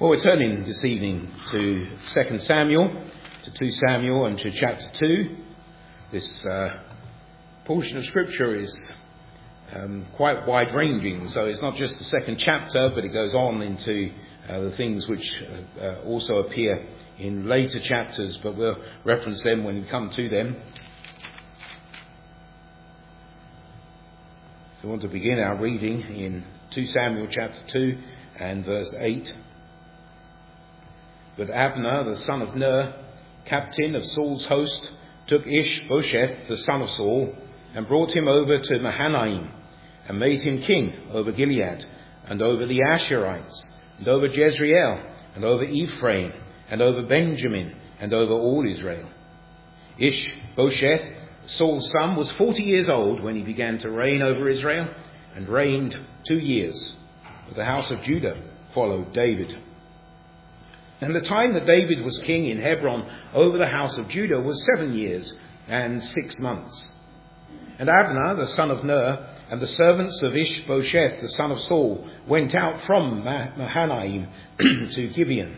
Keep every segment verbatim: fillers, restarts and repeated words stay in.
Well, we're turning this evening to Second Samuel, to two Samuel and to chapter two. This uh, portion of Scripture is um, quite wide-ranging, so it's not just the second chapter, but it goes on into uh, the things which uh, uh, also appear in later chapters, but we'll reference them when we come to them. We want to begin our reading in two Samuel chapter two and verse eight. But Abner, the son of Ner, captain of Saul's host, took Ish-bosheth, the son of Saul, and brought him over to Mahanaim, and made him king over Gilead, and over the Asherites, and over Jezreel, and over Ephraim, and over Benjamin, and over all Israel. Ish-bosheth, Saul's son, was forty years old when he began to reign over Israel, and reigned two years. But the house of Judah followed David. And the time that David was king in Hebron over the house of Judah was seven years and six months. And Abner, the son of Ner, and the servants of Ish-bosheth, the son of Saul, went out from Mahanaim to Gibeon.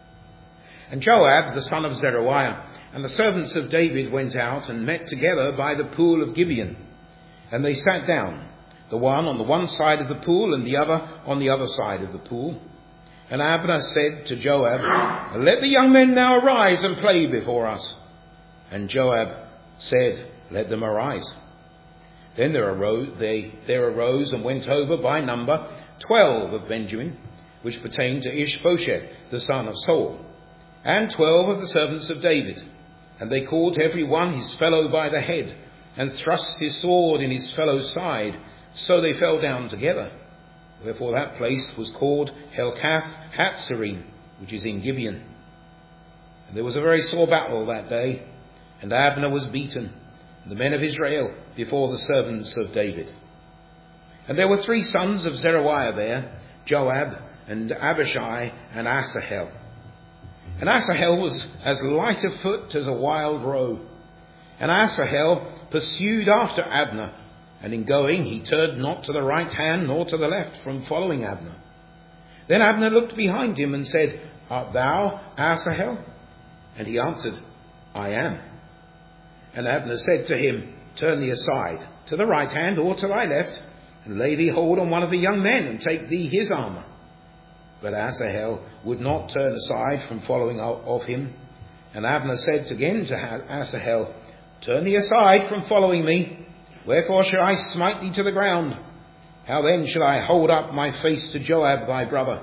And Joab, the son of Zeruiah, and the servants of David went out and met together by the pool of Gibeon. And they sat down, the one on the one side of the pool and the other on the other side of the pool. And Abner said to Joab, "Let the young men now arise and play before us." And Joab said, "Let them arise." Then there arose, they, there arose and went over by number twelve of Benjamin, which pertained to Ish-bosheth, the son of Saul, and twelve of the servants of David. And they caught every one his fellow by the head, and thrust his sword in his fellow's side, so they fell down together. Wherefore that place was called Helkath Hatzerim, which is in Gibeon. And there was a very sore battle that day, and Abner was beaten, and the men of Israel before the servants of David. And there were three sons of Zeruiah there, Joab and Abishai and Asahel. And Asahel was as light of foot as a wild roe. And Asahel pursued after Abner, and in going he turned not to the right hand nor to the left from following Abner. Then Abner looked behind him and said, "Art thou Asahel?" And he answered, "I am." And Abner said to him, "Turn thee aside, to the right hand or to thy left, and lay thee hold on one of the young men, and take thee his armour." But Asahel would not turn aside from following of him. And Abner said again to Asahel, "Turn thee aside from following me. Wherefore shall I smite thee to the ground? How then shall I hold up my face to Joab thy brother?"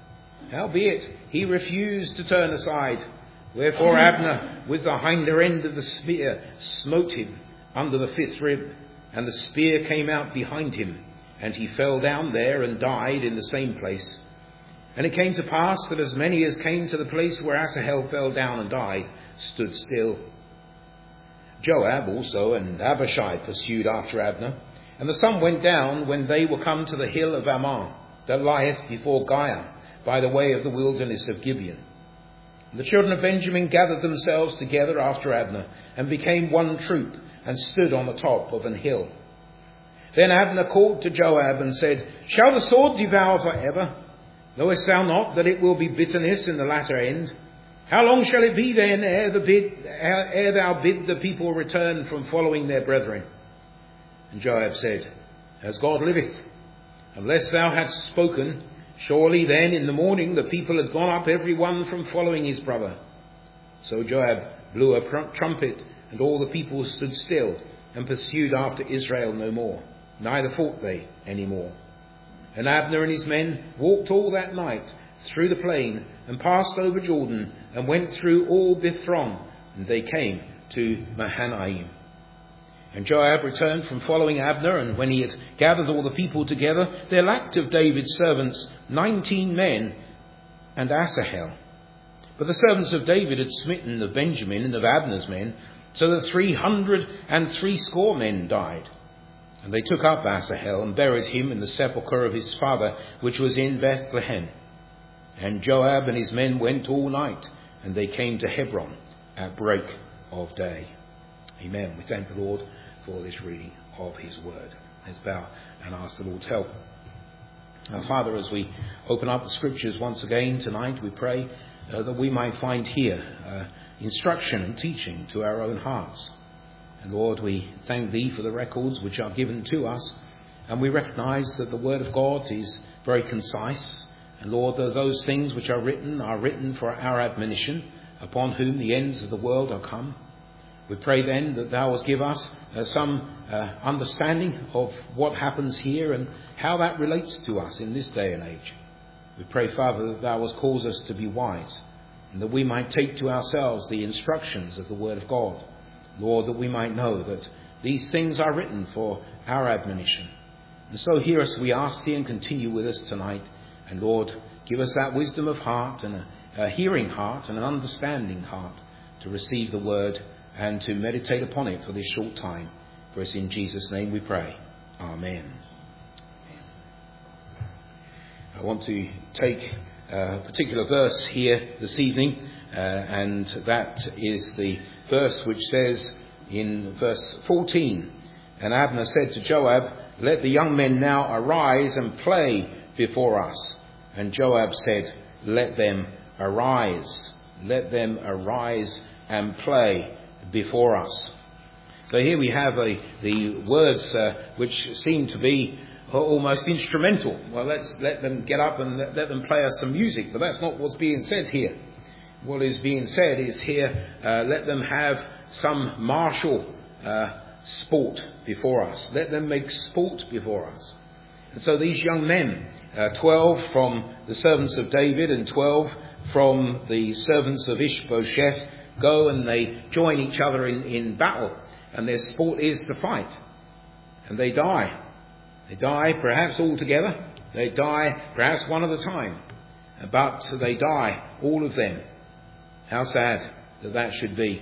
Howbeit he refused to turn aside. Wherefore Abner with the hinder end of the spear smote him under the fifth rib, and the spear came out behind him, and he fell down there and died in the same place. And it came to pass that as many as came to the place where Asahel fell down and died stood still. Joab also and Abishai pursued after Abner, and the sun went down when they were come to the hill of Ammah, that lieth before Giah, by the way of the wilderness of Gibeon. And the children of Benjamin gathered themselves together after Abner, and became one troop, and stood on the top of an hill. Then Abner called to Joab and said, "Shall the sword devour for ever? Knowest thou not that it will be bitterness in the latter end? How long shall it be then ere, the bid, ere thou bid the people return from following their brethren?" And Joab said, "As God liveth, unless thou hadst spoken, surely then in the morning the people had gone up every one from following his brother." So Joab blew a trumpet, and all the people stood still, and pursued after Israel no more, neither fought they any more. And Abner and his men walked all that night through the plain, and passed over Jordan, and went through all Bithron, and they came to Mahanaim. And Joab returned from following Abner, and when he had gathered all the people together, there lacked of David's servants nineteen men and Asahel. But the servants of David had smitten of Benjamin and of Abner's men, so that three hundred and threescore men died. And they took up Asahel, and buried him in the sepulchre of his father, which was in Bethlehem. And Joab and his men went all night, and they came to Hebron at break of day. Amen. We thank the Lord for this reading of his word. Let's bow and ask the Lord's help. Uh, Father, as we open up the Scriptures once again tonight, we pray uh, that we might find here uh, instruction and teaching to our own hearts. And Lord, we thank Thee for the records which are given to us, and we recognise that the Word of God is very concise. And Lord, that those things which are written are written for our admonition, upon whom the ends of the world are come. We pray then that Thou wilt give us uh, some uh, understanding of what happens here and how that relates to us in this day and age. We pray, Father, that Thou wilt cause us to be wise, and that we might take to ourselves the instructions of the Word of God. Lord, that we might know that these things are written for our admonition. And so hear us, we ask Thee, and continue with us tonight. And Lord, give us that wisdom of heart and a, a hearing heart and an understanding heart to receive the Word and to meditate upon it for this short time. For it's in Jesus' name we pray. Amen. I want to take a particular verse here this evening, uh, and that is the verse which says in verse fourteen, "And Abner said to Joab, Let the young men now arise and play before us. And Joab said, Let them arise. Let them arise and play before us." So here we have a, the words uh, which seem to be almost instrumental. Well, let's let them get up and let, let them play us some music. But that's not what's being said here. What is being said is here, uh, let them have some martial uh, sport before us. Let them make sport before us. And so these young men, uh, twelve from the servants of David and twelve from the servants of Ishbosheth, go and they join each other in, in battle. And their sport is to fight. And they die. They die perhaps all together. They die perhaps one at a time. But they die, all of them. How sad that that should be.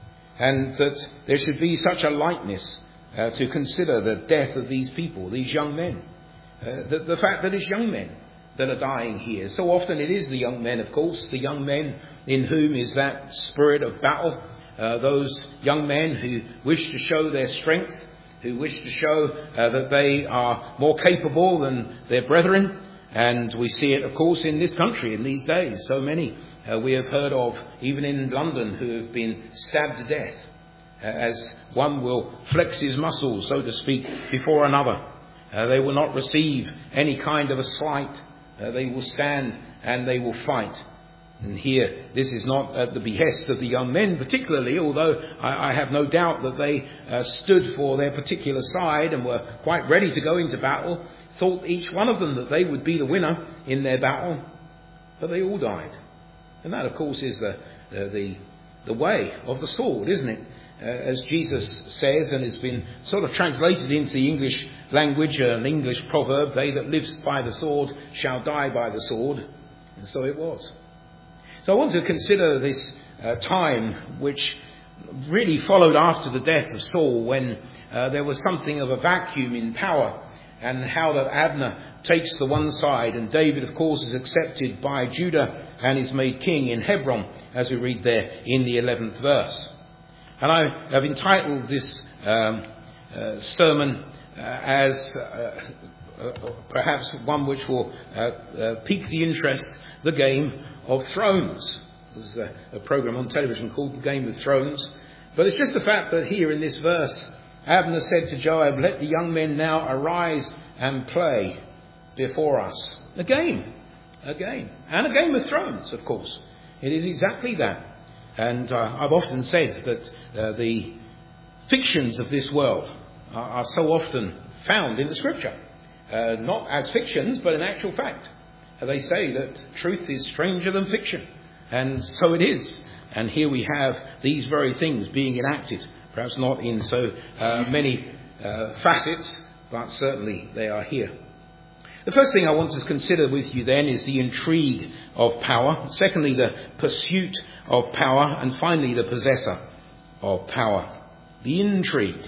And that there should be such a lightness uh, to consider the death of these people, these young men. Uh, the, the fact that it's young men that are dying here. So often it is the young men, of course, the young men in whom is that spirit of battle. Uh, those young men who wish to show their strength, who wish to show uh, that they are more capable than their brethren. And we see it, of course, in this country in these days. So many uh, we have heard of, even in London, who have been stabbed to death, uh, as one will flex his muscles, so to speak, before another. Uh, they will not receive any kind of a slight. Uh, they will stand and they will fight. And here, this is not at the behest of the young men particularly, although I, I have no doubt that they uh, stood for their particular side and were quite ready to go into battle, thought each one of them that they would be the winner in their battle, but they all died. And that, of course, is the the, the, the way of the sword, isn't it? Uh, as Jesus says, and has been sort of translated into the English language, an English proverb, "They that live by the sword shall die by the sword." And so it was. So I want to consider this uh, time which really followed after the death of Saul, when uh, there was something of a vacuum in power, and how that Abner takes the one side, and David, of course, is accepted by Judah and is made king in Hebron, as we read there in the eleventh verse. And I have entitled this um, uh, sermon uh, as uh, uh, perhaps one which will uh, uh, pique the interest, the Game of Thrones. There's a, a program on television called The Game of Thrones. But it's just the fact that here in this verse, Abner said to Joab, "Let the young men now arise and play before us." A game. A game. And a Game of Thrones, of course. It is exactly that. And uh, I've often said that uh, the fictions of this world are, are so often found in the Scripture. Uh, not as fictions, but in actual fact. They say that truth is stranger than fiction. And so it is. And here we have these very things being enacted. Perhaps not in so uh, many uh, facets, but certainly they are here. The first thing I want to consider with you then is the intrigue of power. Secondly, the pursuit of power. And finally, the possessor of power. The intrigue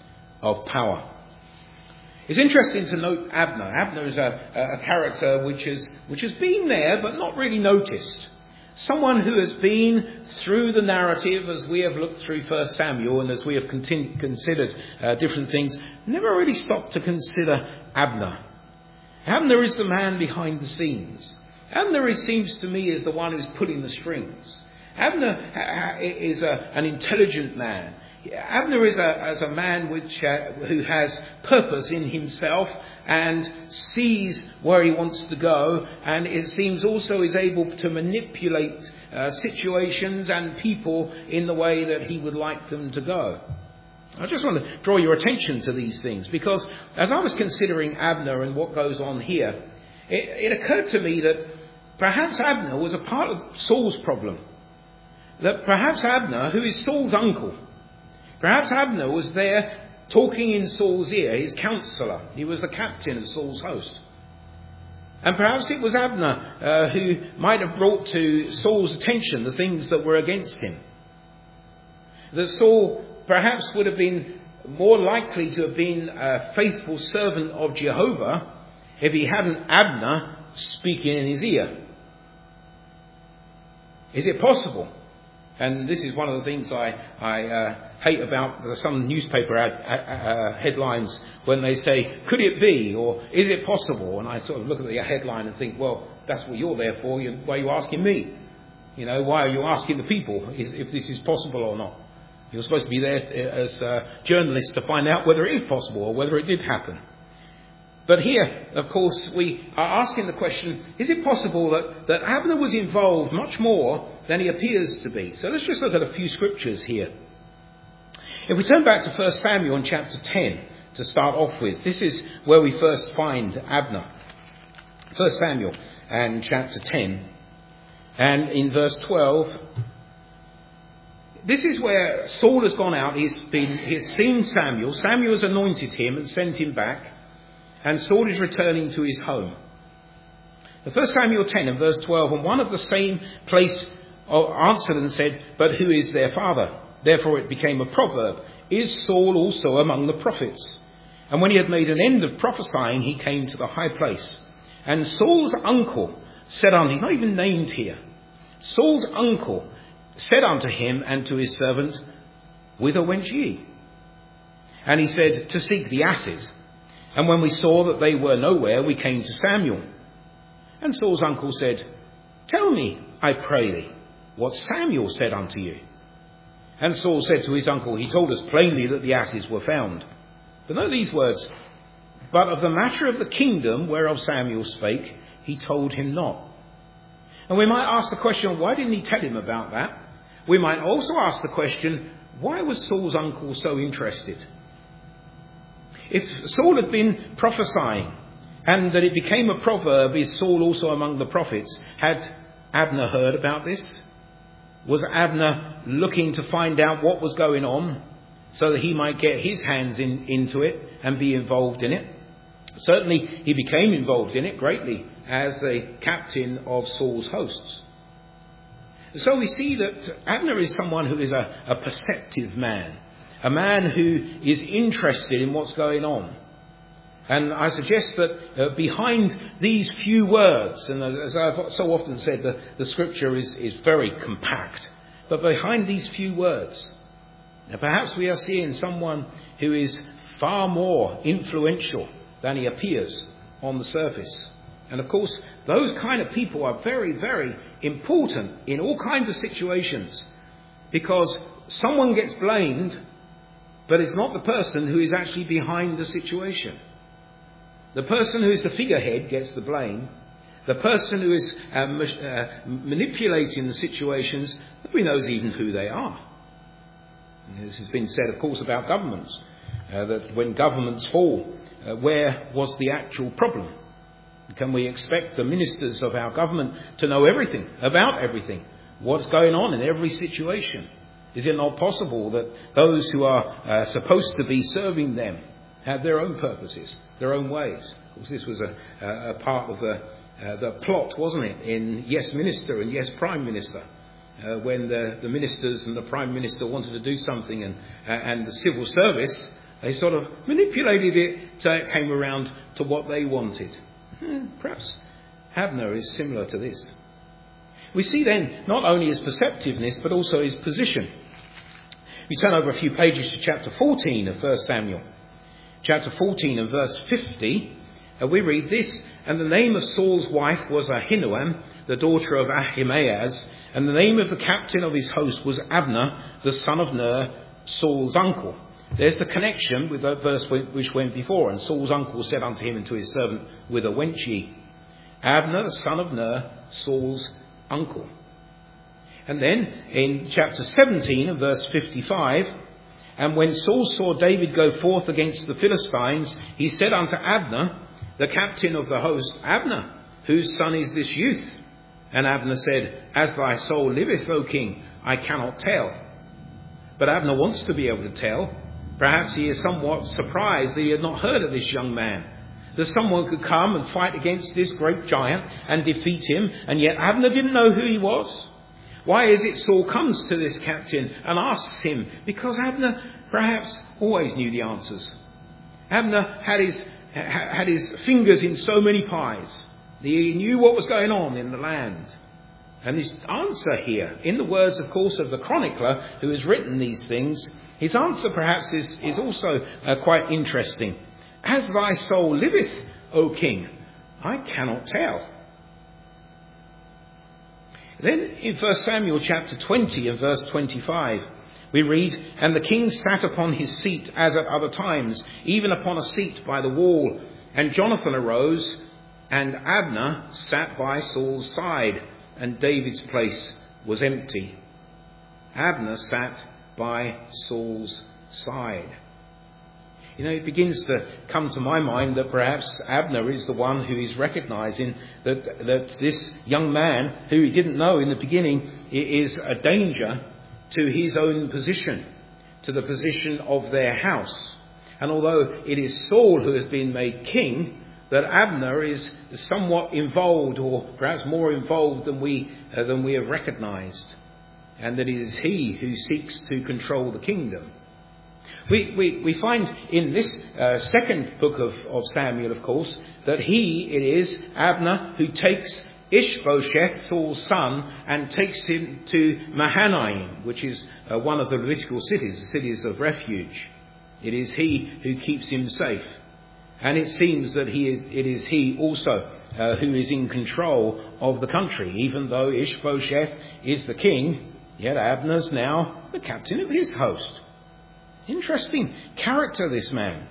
of power. It's interesting to note Abner. Abner is a, a character which has, which has been there but not really noticed. Someone who has been through the narrative as we have looked through First Samuel and as we have continu- considered uh, different things, never really stopped to consider Abner. Abner is the man behind the scenes. Abner, it seems to me, is the one who's pulling the strings. Abner is a, an intelligent man. Abner is a, as a man which, uh, who has purpose in himself and sees where he wants to go, and it seems also is able to manipulate uh, situations and people in the way that he would like them to go. I just want to draw your attention to these things, because as I was considering Abner and what goes on here, it, it occurred to me that perhaps Abner was a part of Saul's problem. That perhaps Abner, who is Saul's uncle, perhaps Abner was there talking in Saul's ear, his counsellor. He was the captain of Saul's host. And perhaps it was Abner uh, who might have brought to Saul's attention the things that were against him. That Saul perhaps would have been more likely to have been a faithful servant of Jehovah if he hadn't Abner speaking in his ear. Is it possible? And this is one of the things I, I uh, hate about some newspaper ad, uh, headlines when they say, could it be, or is it possible? And I sort of look at the headline and think, well, that's what you're there for. Why are you asking me? You know, why are you asking the people if, if this is possible or not? You're supposed to be there as uh, journalists to find out whether it is possible or whether it did happen. But here, of course, we are asking the question, is it possible that, that Abner was involved much more than he appears to be? So let's just look at a few scriptures here. If we turn back to First Samuel in chapter ten to start off with, this is where we first find Abner. First Samuel and chapter ten. And in verse twelve, this is where Saul has gone out. He's been, he's seen Samuel. Samuel has anointed him and sent him back. And Saul is returning to his home. First Samuel ten and verse twelve, and one of the same place answered and said, but who is their father? Therefore it became a proverb. Is Saul also among the prophets? And when he had made an end of prophesying, he came to the high place. And Saul's uncle said unto him, he's not even named here. Saul's uncle said unto him and to his servant, whither went ye? And he said, to seek the asses. And when we saw that they were nowhere, we came to Samuel. And Saul's uncle said, tell me, I pray thee, what Samuel said unto you. And Saul said to his uncle, he told us plainly that the asses were found. But note these words, but of the matter of the kingdom whereof Samuel spake, he told him not. And we might ask the question, why didn't he tell him about that? We might also ask the question, why was Saul's uncle so interested? If Saul had been prophesying and that it became a proverb, is Saul also among the prophets, had Abner heard about this? Was Abner looking to find out what was going on so that he might get his hands in, into it and be involved in it? Certainly he became involved in it greatly as the captain of Saul's hosts. So we see that Abner is someone who is a, a perceptive man. A man who is interested in what's going on. And I suggest that uh, behind these few words, and as I've so often said, the, the scripture is, is very compact. But behind these few words, now perhaps we are seeing someone who is far more influential than he appears on the surface. And of course, those kind of people are very, very important in all kinds of situations. Because someone gets blamed, but it's not the person who is actually behind the situation. The person who is the figurehead gets the blame. The person who is uh, uh, manipulating the situations, nobody knows even who they are. And this has been said, of course, about governments. Uh, that when governments fall, uh, where was the actual problem? Can we expect the ministers of our government to know everything about everything? What's going on in every situation? Is it not possible that those who are uh, supposed to be serving them have their own purposes, their own ways? Of course, this was a, a part of the, uh, the plot, wasn't it, in Yes Minister and Yes Prime Minister, uh, when the, the ministers and the Prime Minister wanted to do something, and, uh, and the civil service, they sort of manipulated it so it came around to what they wanted. Hmm, perhaps Abner is similar to this. We see then not only his perceptiveness, but also his position. We turn over a few pages to chapter fourteen of First Samuel. Chapter fourteen and verse fifty. Uh, we read this, and the name of Saul's wife was Ahinoam, the daughter of Ahimaaz, and the name of the captain of his host was Abner, the son of Ner, Saul's uncle. There's the connection with the verse which went before. And Saul's uncle said unto him and to his servant, Whither went ye? Abner, the son of Ner, Saul's uncle. And then in chapter seventeen and verse fifty-five, and when Saul saw David go forth against the Philistines, he said unto Abner, the captain of the host, Abner, whose son is this youth? And Abner said, As thy soul liveth, O king, I cannot tell. But Abner wants to be able to tell. Perhaps he is somewhat surprised that he had not heard of this young man, that someone could come and fight against this great giant and defeat him, and yet Abner didn't know who he was. Why is it Saul comes to this captain and asks him? Because Abner perhaps always knew the answers. Abner had his, had his fingers in so many pies. He knew what was going on in the land. And his answer here, in the words, of course, of the chronicler who has written these things, his answer perhaps is, is also uh, quite interesting. As thy soul liveth, O king, I cannot tell. Then in First Samuel chapter twenty and verse twenty-five, we read, And the king sat upon his seat as at other times, even upon a seat by the wall. And Jonathan arose, and Abner sat by Saul's side, and David's place was empty. Abner sat by Saul's side. You know, it begins to come to my mind that perhaps Abner is the one who is recognizing that, that this young man, who he didn't know in the beginning, is a danger to his own position, to the position of their house. And although it is Saul who has been made king, that Abner is somewhat involved, or perhaps more involved than we, uh, than we have recognized. And that it is he who seeks to control the kingdom. We, we, we find in this uh, second book of, of Samuel, of course, that he, it is Abner, who takes Ishbosheth, Saul's son, and takes him to Mahanaim, which is uh, one of the Levitical cities, the cities of refuge. It is he who keeps him safe. And it seems that he is, it is he also uh, who is in control of the country. Even though Ishbosheth is the king, yet Abner's now the captain of his host. Interesting character, this man.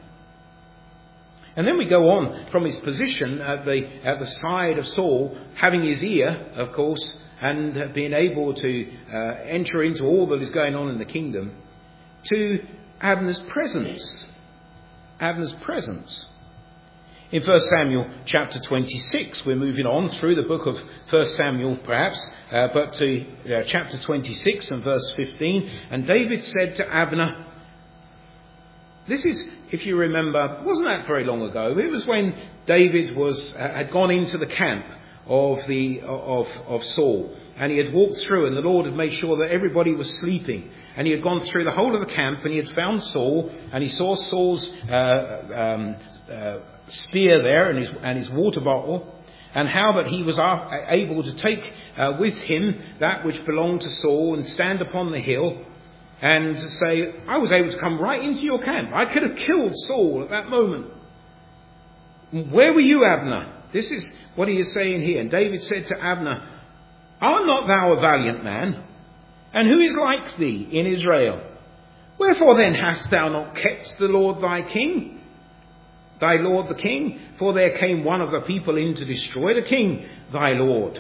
And then we go on from his position at the at the side of Saul, having his ear, of course, and being able to uh, enter into all that is going on in the kingdom, to Abner's presence. Abner's presence. In First Samuel chapter twenty-six, we're moving on through the book of First Samuel perhaps, uh, but to uh, chapter twenty-six and verse fifteen. And David said to Abner, this is, if you remember, wasn't that very long ago? It was when David was uh, had gone into the camp of the of of Saul, and he had walked through, and the Lord had made sure that everybody was sleeping, and he had gone through the whole of the camp, and he had found Saul, and he saw Saul's uh, um, uh, spear there and his and his water bottle, and how that he was able to take uh, with him that which belonged to Saul and stand upon the hill. And to say, I was able to come right into your camp. I could have killed Saul at that moment. Where were you, Abner? This is what he is saying here. And David said to Abner, Art not thou a valiant man? And who is like thee in Israel? Wherefore then hast thou not kept the Lord thy king? Thy Lord the king? For there came one of the people in to destroy the king, thy Lord.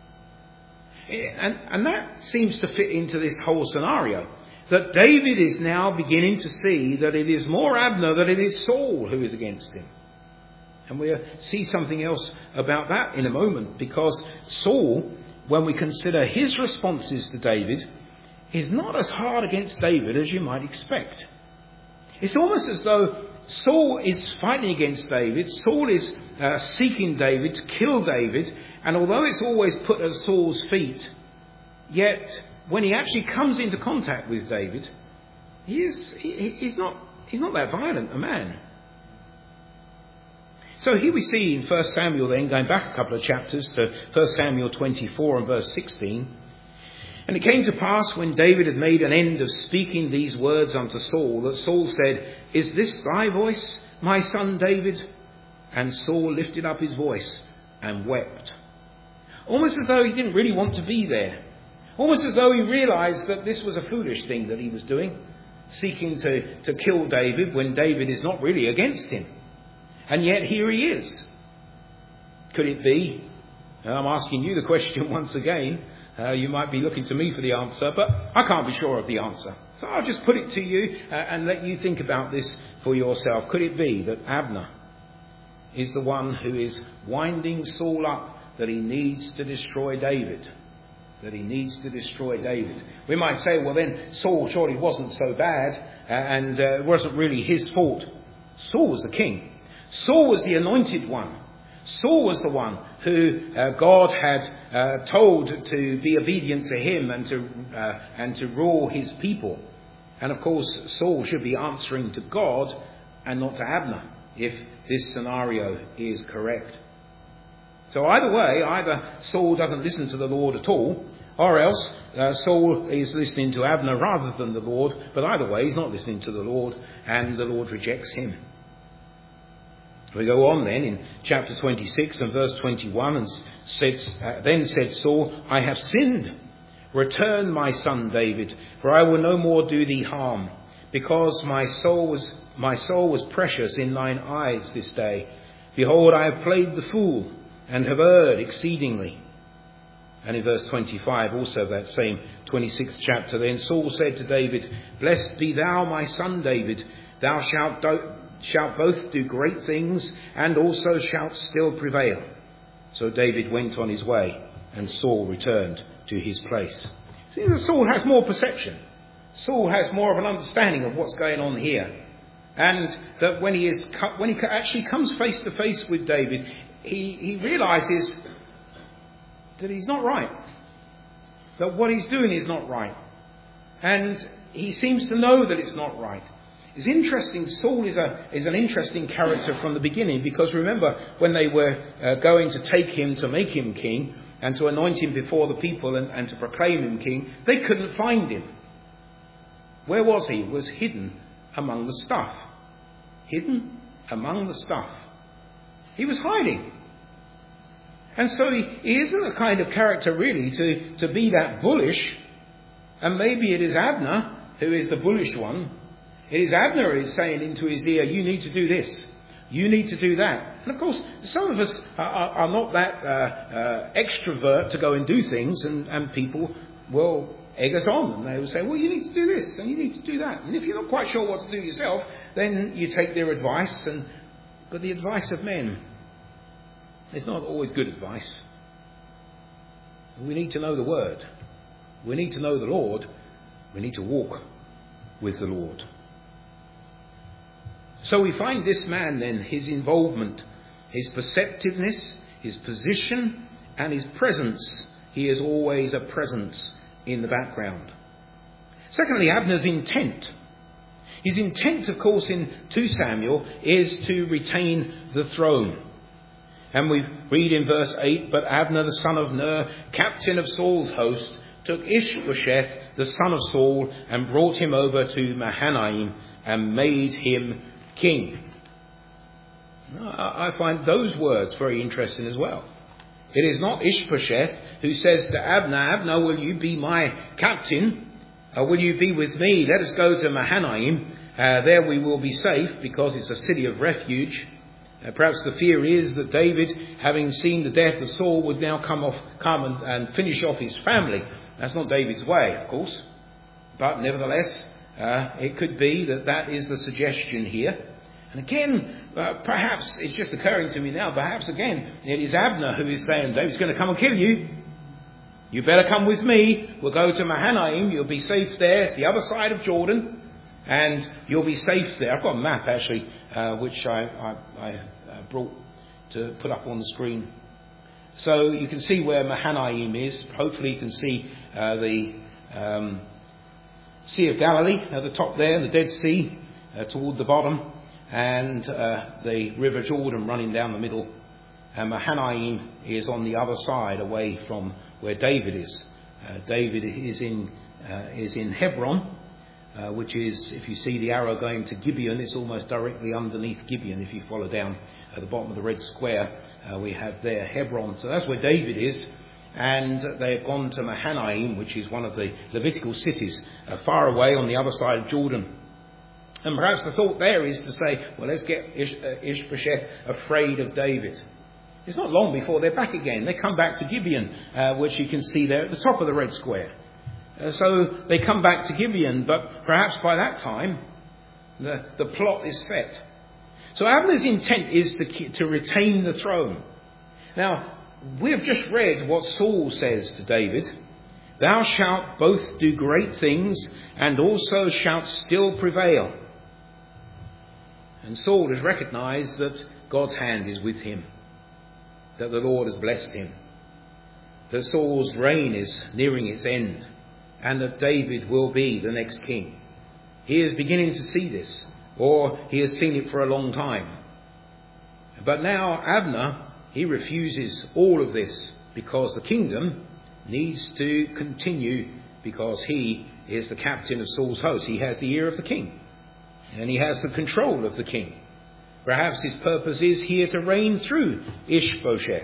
And, and that seems to fit into this whole scenario. That David is now beginning to see that it is more Abner than it is Saul who is against him. And we'll see something else about that in a moment, because Saul, when we consider his responses to David, is not as hard against David as you might expect. It's almost as though Saul is fighting against David, Saul is uh, seeking David to kill David, and although it's always put at Saul's feet, yet when he actually comes into contact with David, he is, he, he's not, he's not that violent a man. So here we see in First Samuel then, going back a couple of chapters to First Samuel twenty-four and verse sixteen. And it came to pass when David had made an end of speaking these words unto Saul, that Saul said, Is this thy voice, my son David? And Saul lifted up his voice and wept. Almost as though he didn't really want to be there. Almost as though he realized that this was a foolish thing that he was doing, seeking to, to kill David when David is not really against him. And yet here he is. Could it be? And I'm asking you the question once again. Uh, you might be looking to me for the answer, but I can't be sure of the answer. So I'll just put it to you uh, and let you think about this for yourself. Could it be that Abner is the one who is winding Saul up that he needs to destroy David? That he needs to destroy David. We might say, well then, Saul surely wasn't so bad uh, and uh, it wasn't really his fault. Saul was the king. Saul was the anointed one. Saul was the one who uh, God had uh, told to be obedient to him and to uh, and to rule his people. And of course, Saul should be answering to God and not to Abner, if this scenario is correct. So either way, either Saul doesn't listen to the Lord at all, or else uh, Saul is listening to Abner rather than the Lord. But either way, he's not listening to the Lord, and the Lord rejects him. We go on then in chapter twenty-six and verse twenty-one, and said, uh, then said Saul, I have sinned. Return, my son David, for I will no more do thee harm, because my soul was my soul was precious in thine eyes this day. Behold, I have played the fool, and have erred exceedingly. And in verse twenty-five, also that same twenty-sixth chapter, then Saul said to David, Blessed be thou, my son David, thou shalt do- shalt both do great things, and also shalt still prevail. So David went on his way, and Saul returned to his place. See, Saul has more perception. Saul has more of an understanding of what's going on here. And that when he is when he actually comes face to face with David, he, he realizes that he's not right. That what he's doing is not right. And he seems to know that it's not right. It's interesting, Saul is a is an interesting character from the beginning, because remember, when they were uh, going to take him to make him king and to anoint him before the people and, and to proclaim him king, they couldn't find him. Where was he? He was hidden among the stuff. Hidden among the stuff. He was hiding. And so he, he isn't the kind of character really to, to be that bullish. And maybe it is Abner who is the bullish one. It is Abner who is saying into his ear, you need to do this. You need to do that. And of course, some of us are, are not that uh, uh, extrovert to go and do things, and, and people will egg us on. And they will say, well, you need to do this and you need to do that. And if you're not quite sure what to do yourself, then you take their advice. And But the advice of men is not always good advice. We need to know the Word. We need to know the Lord. We need to walk with the Lord. So we find this man then, his involvement, his perceptiveness, his position and his presence. He is always a presence in the background. Secondly, Abner's intent. His intent, of course, in Second Samuel is to retain the throne. And we read in verse eight, But Abner the son of Ner, captain of Saul's host, took Ishbosheth the son of Saul and brought him over to Mahanaim and made him king. I find those words very interesting as well. It is not Ishbosheth who says to Abner, Abner, will you be my captain? Or will you be with me? Let us go to Mahanaim. Uh, there we will be safe, because it's a city of refuge. Uh, perhaps the fear is that David, having seen the death of Saul, would now come off, come and, and finish off his family. That's not David's way, of course. But nevertheless, uh, it could be that that is the suggestion here. And again, uh, perhaps it's just occurring to me now, perhaps again, it is Abner who is saying, David's going to come and kill you. You better come with me. We'll go to Mahanaim. You'll be safe there. It's the other side of Jordan. And you'll be safe there. I've got a map, actually, uh, which I, I, I uh, brought to put up on the screen. So you can see where Mahanaim is. Hopefully you can see uh, the um, Sea of Galilee at the top there, the Dead Sea uh, toward the bottom, and uh, the River Jordan running down the middle. And Mahanaim is on the other side, away from where David is. Uh, David is in uh, is in Hebron, uh, which is, if you see the arrow going to Gibeon, it's almost directly underneath Gibeon. If you follow down at the bottom of the red square, uh, we have there Hebron. So that's where David is. And they have gone to Mahanaim, which is one of the Levitical cities, uh, far away on the other side of Jordan. And perhaps the thought there is to say, well, let's get Ish- uh, Ishbosheth afraid of David. It's not long before they're back again. They come back to Gibeon, uh, which you can see there at the top of the red square. Uh, so they come back to Gibeon, but perhaps by that time, the, the plot is set. So Abner's intent is to, to retain the throne. Now, we have just read what Saul says to David. Thou shalt both do great things, and also shalt still prevail. And Saul has recognised that God's hand is with him, that the Lord has blessed him, that Saul's reign is nearing its end, and that David will be the next king. He is beginning to see this, or he has seen it for a long time. But now Abner, he refuses all of this because the kingdom needs to continue, because he is the captain of Saul's host. He has the ear of the king, and he has the control of the king. Perhaps his purpose is here to reign through Ishbosheth.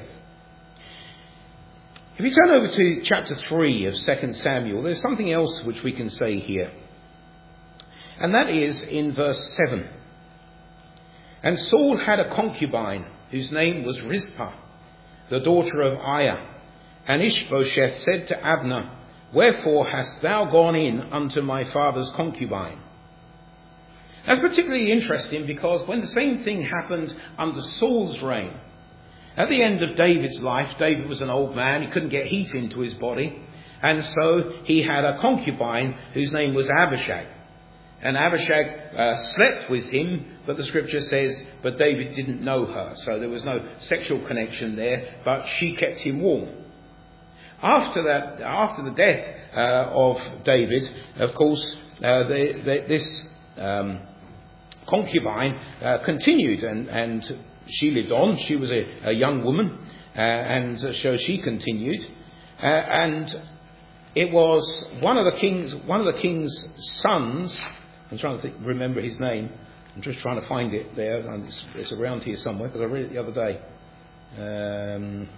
If you turn over to chapter three of Second Samuel, there's something else which we can say here. And that is in verse seven. And Saul had a concubine whose name was Rizpah, the daughter of Aiah. And Ishbosheth said to Abner, Wherefore hast thou gone in unto my father's concubine? That's particularly interesting because when the same thing happened under Saul's reign, at the end of David's life, David was an old man, he couldn't get heat into his body, and so he had a concubine whose name was Abishag. And Abishag uh, slept with him, but the scripture says, but David didn't know her, so there was no sexual connection there, but she kept him warm. After that, after the death uh, of David, of course, uh, the, the, this um, concubine uh, continued, and, and she lived on. She was a, a young woman, uh, and so she continued. Uh, and it was one of the king's one of the king's sons. I'm trying to think, remember his name. I'm just trying to find it there. It's, it's around here somewhere because I read it the other day. Um,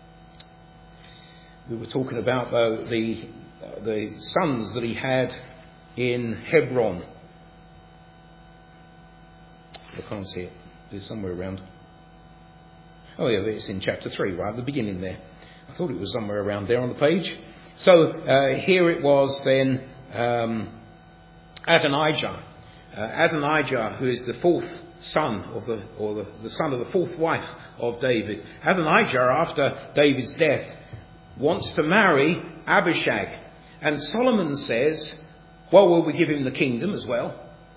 we were talking about uh, the uh, the sons that he had in Hebron. I can't see it. It's somewhere around. Oh yeah, it's in chapter three, right at the beginning there. I thought it was somewhere around there on the page. So uh, here it was then, um, Adonijah. Uh, Adonijah, who is the fourth son of the, or the, the son of the fourth wife of David. Adonijah, after David's death, wants to marry Abishag. And Solomon says, well, will we give him the kingdom as well?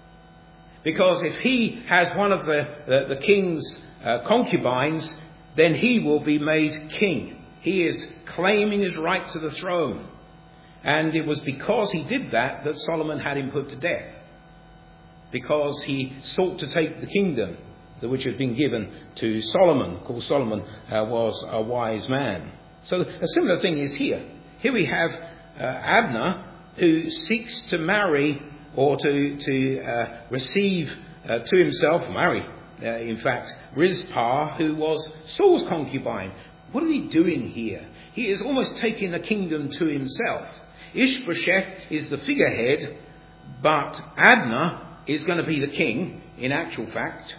Because if he has one of the, the, the king's uh, concubines, then he will be made king. He is claiming his right to the throne. And it was because he did that that Solomon had him put to death. Because he sought to take the kingdom which had been given to Solomon. Of course, Solomon uh, was a wise man. So a similar thing is here. Here we have uh, Abner, who seeks to marry or to, to uh, receive uh, to himself, marry, uh, in fact, Rizpah, who was Saul's concubine. What is he doing here? He is almost taking the kingdom to himself. Ishbosheth is the figurehead, but Abner is going to be the king, in actual fact.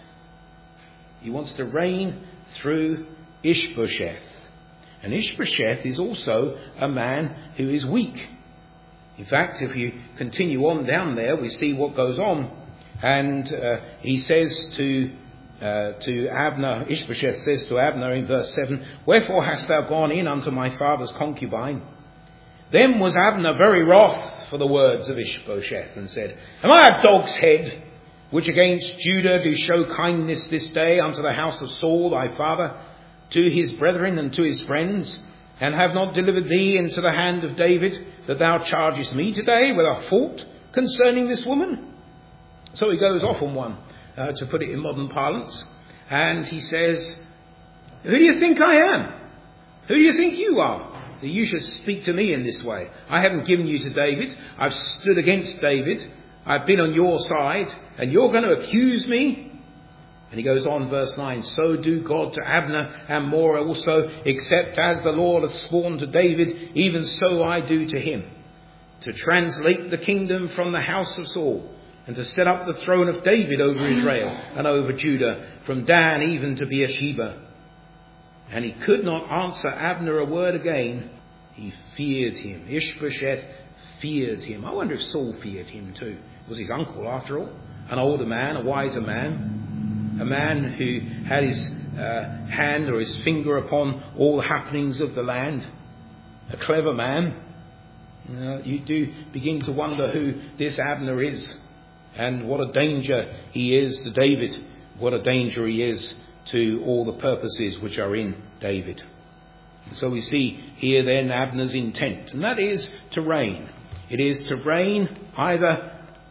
He wants to reign through Ishbosheth. And Ishbosheth is also a man who is weak. In fact, if you continue on down there, we see what goes on. And uh, he says to uh, to Abner, Ishbosheth says to Abner in verse seven, Wherefore hast thou gone in unto my father's concubine? Then was Abner very wroth for the words of Ishbosheth, and said, Am I a dog's head, which against Judah do show kindness this day unto the house of Saul thy father, to his brethren and to his friends, and have not delivered thee into the hand of David, that thou chargest me today with a fault concerning this woman? So he goes off on one, uh, to put it in modern parlance, and he says, Who do you think I am? Who do you think you are, that you should speak to me in this way? I haven't given you to David. I've stood against David. I've been on your side, and you're going to accuse me? And he goes on, verse nine, so do God to Abner and more also, except as the Lord hath sworn to David, even so I do to him, to translate the kingdom from the house of Saul, and to set up the throne of David over Israel and over Judah, from Dan even to Beersheba. And he could not answer Abner a word again. He feared him. Ishbosheth feared him. I wonder if Saul feared him too. It was his uncle, after all. An older man, a wiser man. A man who had his uh, hand or his finger upon all the happenings of the land. A clever man. You know, you do begin to wonder who this Abner is. And what a danger he is to David. What a danger he is to all the purposes which are in David. And so we see here then Abner's intent. And that is to reign. It is to reign either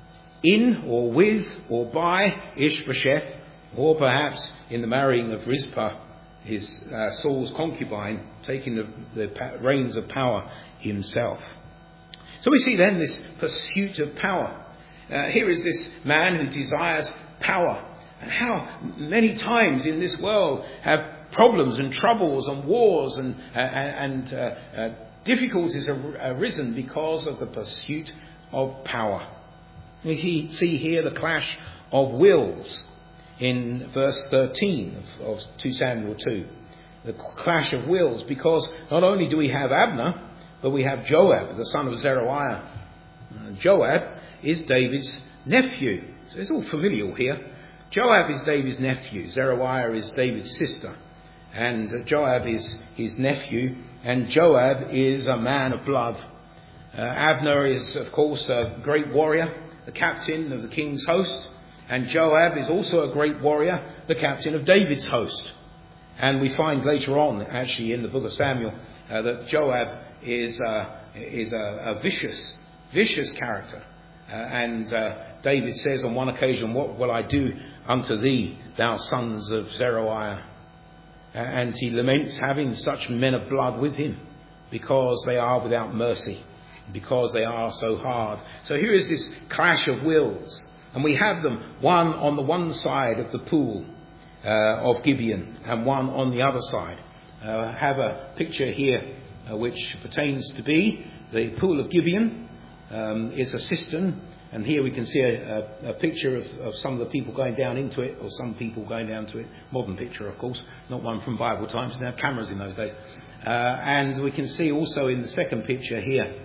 in or with or by Ishbosheth, or perhaps in the marrying of Rizpah, his uh, Saul's concubine, taking the, the reins of power himself. So we see then this pursuit of power. Uh, here is this man who desires power. And how many times in this world have problems and troubles and wars and, uh, and uh, uh, difficulties have arisen because of the pursuit of power. We see, see here the clash of wills in verse thirteen of, of Second Samuel two. The clash of wills, because not only do we have Abner, but we have Joab, the son of Zeruiah. Uh, Joab is David's nephew. So it's all familial here. Joab is David's nephew. Zeruiah is David's sister. And uh, Joab is his nephew. And Joab is a man of blood. Uh, Abner is, of course, a great warrior, the captain of the king's host. And Joab is also a great warrior, the captain of David's host. And we find later on, actually in the book of Samuel, uh, that Joab is, uh, is a, a vicious, vicious character. Uh, and uh, David says on one occasion, what will I do unto thee, thou sons of Zeruiah? Uh, and he laments having such men of blood with him, because they are without mercy, because they are so hard. So here is this clash of wills. And we have them, one on the one side of the pool uh, of Gibeon, and one on the other side. Uh, I have a picture here uh, which pertains to be the pool of Gibeon. Um, is a cistern, and here we can see a, a, a picture of, of some of the people going down into it, or some people going down to it. Modern picture, of course, not one from Bible times. They had cameras in those days. Uh, and we can see also in the second picture here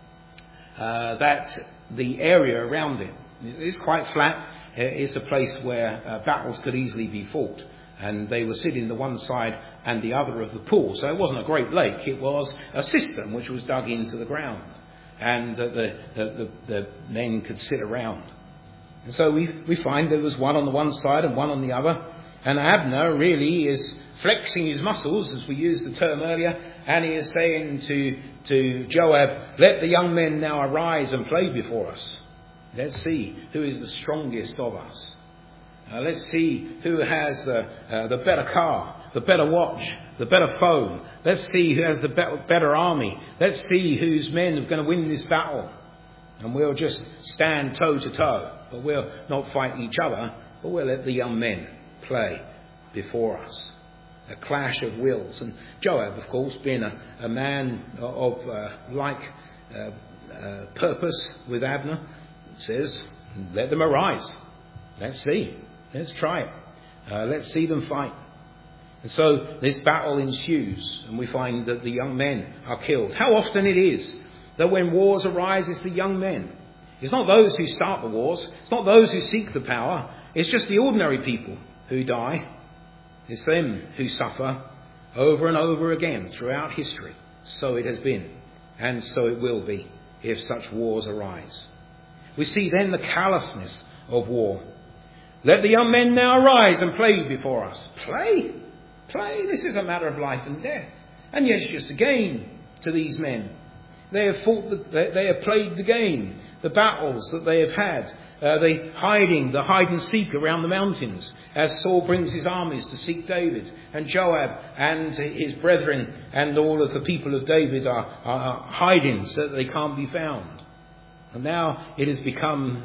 uh, that the area around it is quite flat. It's a place where uh, battles could easily be fought. And they were sitting the one side and the other of the pool. So it wasn't a great lake. It was a cistern which was dug into the ground. And the, the, the, the men could sit around. And so we, we find there was one on the one side and one on the other. And Abner really is flexing his muscles, as we used the term earlier, and he is saying to, to Joab, let the young men now arise and play before us. Let's see who is the strongest of us. Uh, let's see who has the, uh, the better car, the better watch, the better phone. Let's see who has the be- better army. Let's see whose men are going to win this battle. And we'll just stand toe to toe. But we'll not fight each other, but we'll let the young men play before us. A clash of wills. And Joab, of course, being a, a man of uh, like uh, uh, purpose with Abner, says, let them arise. Let's see. Let's try it. Uh, let's see them fight. And so this battle ensues, and we find that the young men are killed. How often it is that when wars arise, it's the young men. It's not those who start the wars. It's not those who seek the power. It's just the ordinary people who die. It's them who suffer over and over again throughout history. So it has been, and so it will be if such wars arise. We see then the callousness of war. Let the young men now arise and play before us. Play? Play? This is a matter of life and death. And yet it's just a game to these men. They have fought, the, they, they have played the game, the battles that they have had, uh, the hiding, the hide and seek around the mountains as Saul brings his armies to seek David, and Joab and his brethren and all of the people of David are, are hiding so that they can't be found. And now it has become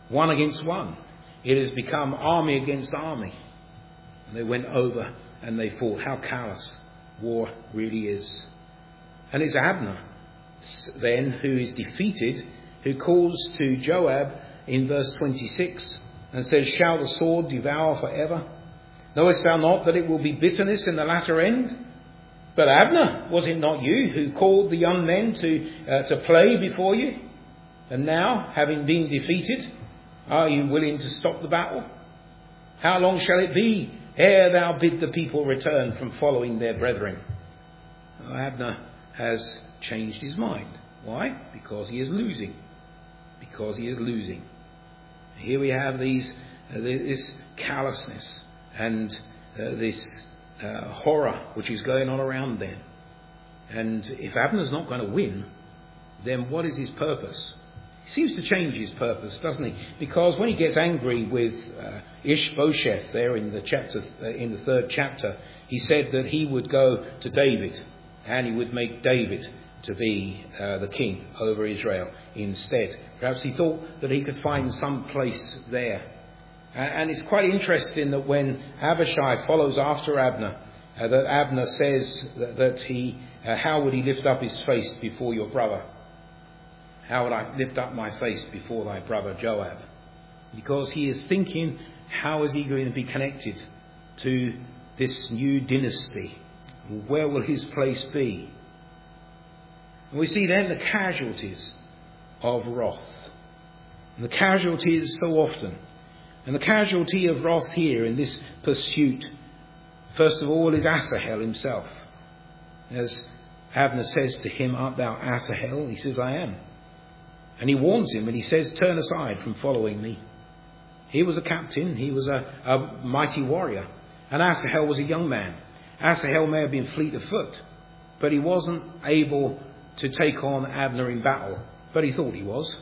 one against one. It has become army against army. And they went over and they fought. How callous war really is. And it's Abner then who is defeated, who calls to Joab in verse twenty-six and says, "Shall the sword devour forever? Knowest thou not that it will be bitterness in the latter end? But Abner, was it not you who called the young men to uh, to play before you? And now, having been defeated, are you willing to stop the battle? How long shall it be ere thou bid the people return from following their brethren?" Well, Abner has changed his mind. Why? Because he is losing. Because he is losing. Here we have these uh, this callousness and uh, this uh, horror which is going on around them. And if Abner's not going to win, then what is his purpose? He seems to change his purpose, doesn't he? Because when he gets angry with uh, Ishbosheth there in the chapter, uh, in the third chapter, he said that he would go to David and he would make David to be uh, the king over Israel instead. Perhaps he thought that he could find some place there. Uh, and it's quite interesting that when Abishai follows after Abner, uh, that Abner says that, that he, uh, how would he lift up his face before your brother? How would I lift up my face before thy brother Joab? Because he is thinking, how is he going to be connected to this new dynasty? Where will his place be? And we see then the casualties of wrath. And the casualties so often. And the casualty of wrath here in this pursuit, first of all, is Asahel himself. As Abner says to him, "Art thou Asahel?" He says, "I am." And he warns him and he says, "Turn aside from following me." He was a captain. He was a, a mighty warrior. And Asahel was a young man. Asahel may have been fleet of foot, but he wasn't able to take on Abner in battle. But he thought he was.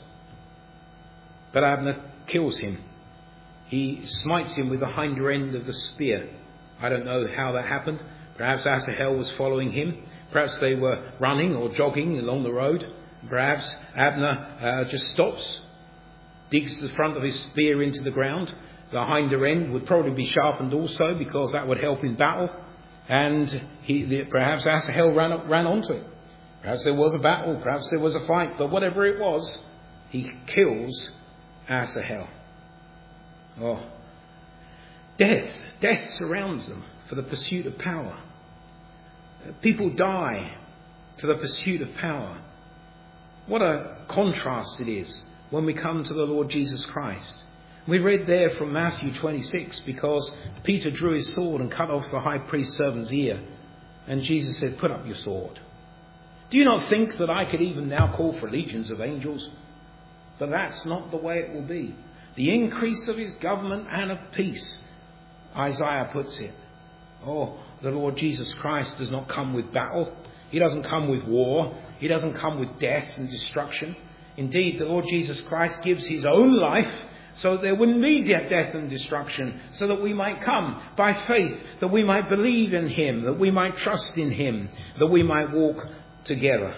But Abner kills him. He smites him with the hinder end of the spear. I don't know how that happened. Perhaps Asahel was following him. Perhaps they were running or jogging along the road. Perhaps Abner uh, just stops, digs the front of his spear into the ground. The hinder end would probably be sharpened also because that would help in battle. And he, the, perhaps Asahel ran, ran onto it. Perhaps there was a battle. Perhaps there was a fight. But whatever it was, he kills Asahel. Oh, death. Death surrounds them for the pursuit of power. People die for the pursuit of power. What a contrast it is when we come to the Lord Jesus Christ. We read there from Matthew twenty-six, because Peter drew his sword and cut off the high priest's servant's ear. And Jesus said, "Put up your sword. Do you not think that I could even now call for legions of angels?" But that's not the way it will be. The increase of his government and of peace, Isaiah puts it. Oh, the Lord Jesus Christ does not come with battle. He doesn't come with war. He doesn't come with death and destruction. Indeed, the Lord Jesus Christ gives his own life so that there wouldn't be death and destruction, so that we might come by faith, that we might believe in him, that we might trust in him, that we might walk together.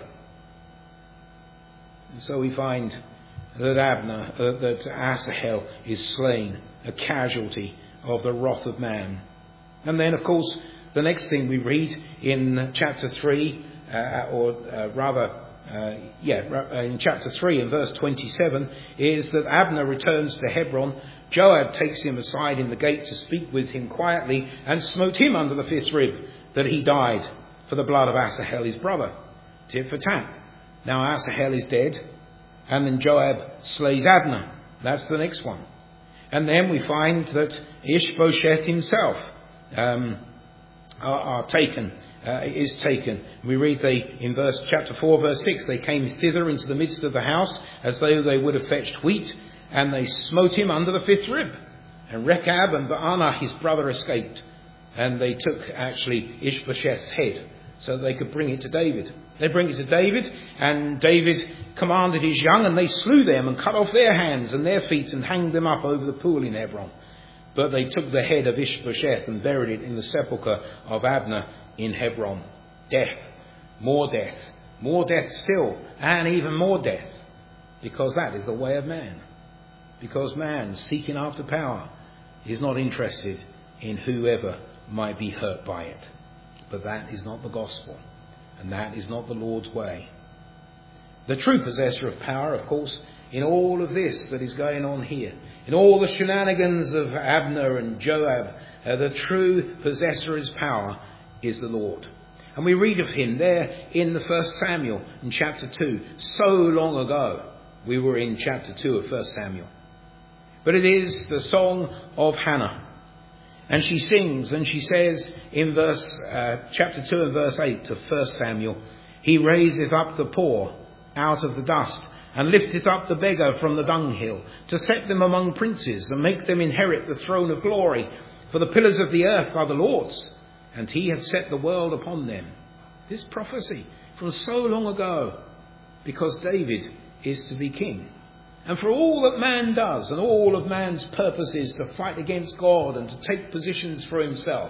And so we find that Abner, uh, that Asahel is slain, a casualty of the wrath of man. And then, of course, the next thing we read in chapter three, uh, or uh, rather, uh, yeah, in chapter three and verse twenty-seven, is that Abner returns to Hebron. Joab takes him aside in the gate to speak with him quietly and smote him under the fifth rib, that he died for the blood of Asahel his brother. Tit for tat. Now Asahel is dead, and then Joab slays Abner. That's the next one. And then we find that Ishbosheth himself um, are, are taken, uh, is taken. We read they in verse chapter four, verse six, "They came thither into the midst of the house, as though they would have fetched wheat, and they smote him under the fifth rib. And Rechab and Baanah his brother escaped, and they took actually Ishbosheth's head, so that they could bring it to David. They bring it to David, and David commanded his young, and they slew them and cut off their hands and their feet and hanged them up over the pool in Hebron. But they took the head of Ishbosheth and buried it in the sepulchre of Abner in Hebron." Death, more death, more death still, and even more death, because that is the way of man. because man, seeking after power, is not interested in whoever might be hurt by it. But that is not the gospel, and that is not the Lord's way. The true possessor of power, of course, in all of this that is going on here, in all the shenanigans of Abner and Joab, uh, the true possessor of power is the Lord. And we read of him there in the First Samuel in chapter two. So long ago, we were in chapter two of First Samuel. But it is the song of Hannah. And she sings and she says in verse uh, chapter two and verse eight of First Samuel, "He raiseth up the poor out of the dust, and lifteth up the beggar from the dunghill, to set them among princes, and make them inherit the throne of glory. For the pillars of the earth are the Lord's, and he hath set the world upon them." This prophecy from so long ago, because David is to be king. And for all that man does, and all of man's purposes to fight against God and to take positions for himself,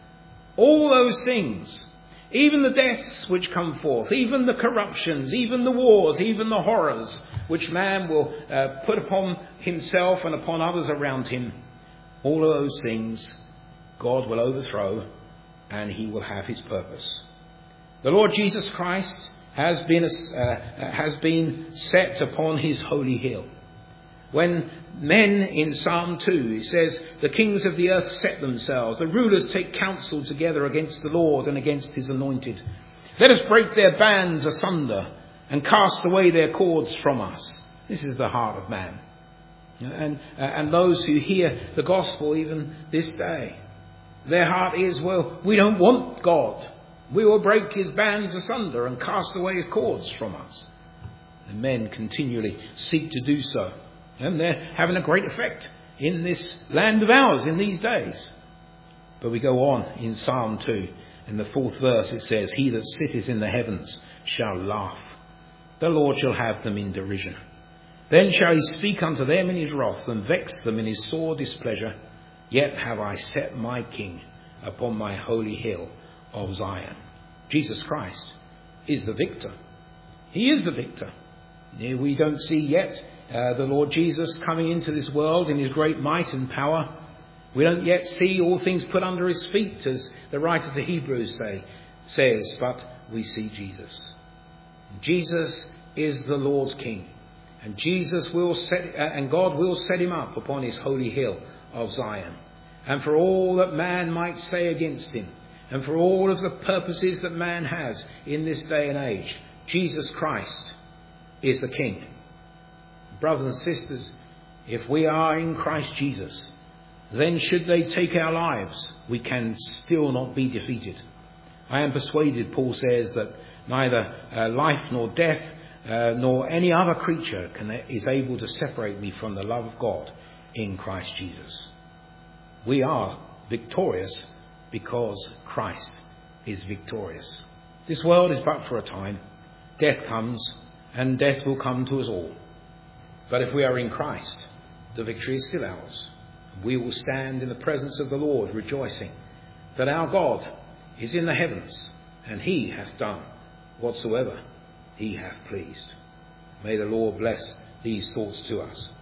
all those things, even the deaths which come forth, even the corruptions, even the wars, even the horrors which man will uh, put upon himself and upon others around him, all of those things God will overthrow, and he will have his purpose. The Lord Jesus Christ has been uh, has been set upon his holy hill. When men in Psalm two, it says, "The kings of the earth set themselves, the rulers take counsel together against the Lord and against his anointed. Let us break their bands asunder and cast away their cords from us." This is the heart of man. And, uh, and those who hear the gospel even this day, their heart is, well, we don't want God. We will break his bands asunder and cast away his cords from us. And men continually seek to do so. And they're having a great effect in this land of ours in these days. But we go on in Psalm two. In the fourth verse it says, "He that sitteth in the heavens shall laugh. The Lord shall have them in derision. Then shall he speak unto them in his wrath, and vex them in his sore displeasure. Yet have I set my King upon my holy hill of Zion." Jesus Christ is the victor. He is the victor. We don't see yet uh, the Lord Jesus coming into this world in his great might and power. We don't yet see all things put under his feet, as the writer to Hebrews say, says, but we see Jesus. Jesus is the Lord's King, and Jesus will set, uh, and God will set him up upon his holy hill of Zion. And for all that man might say against him, and for all of the purposes that man has in this day and age, Jesus Christ is the King. Brothers and sisters, if we are in Christ Jesus, then should they take our lives, we can still not be defeated. I am persuaded, Paul says, that neither uh, life nor death uh, nor any other creature can, is able to separate me from the love of God in Christ Jesus. We are victorious because Christ is victorious. This world is but for a time. Death comes, and death will come to us all. But if we are in Christ, the victory is still ours. We will stand in the presence of the Lord, rejoicing that our God is in the heavens, and he hath done whatsoever he hath pleased. May the Lord bless these thoughts to us.